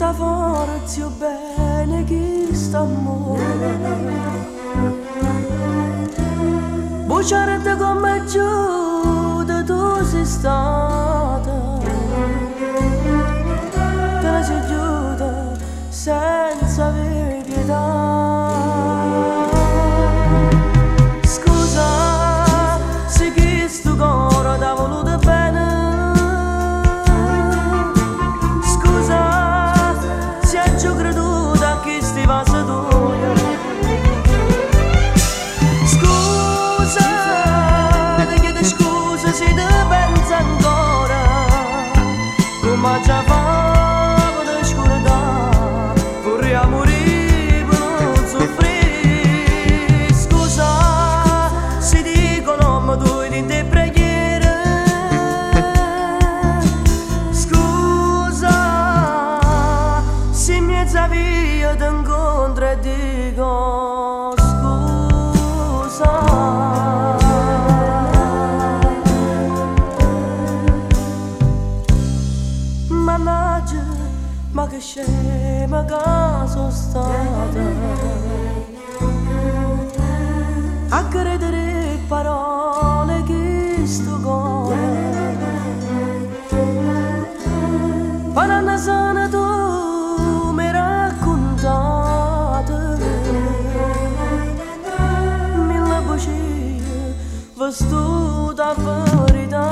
tutta forza bene chi sta amore. Buciarete come giuda tu sei stata, te ne sei giuda senza avere pietà. Scusa se chi sto cuore t'ha voluto bene, scusa se hai già creduto a chi sti va tu. Si te pensa ancora come già fa per scordare, vorrei morire per non soffrire. Scusa se dicono ma tu di te preghiere, scusa se in mezzo via ti incontro e dico scusa. Mannaggia, ma che scema che sono stata a credere parole che sto cuore. Pananna sana tu mi raccontate mille bugie vestute a verità.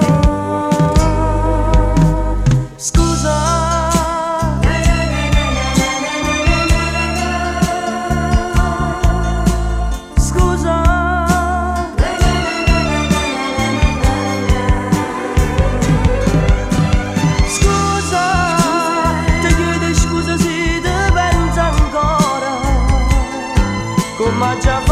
Ma già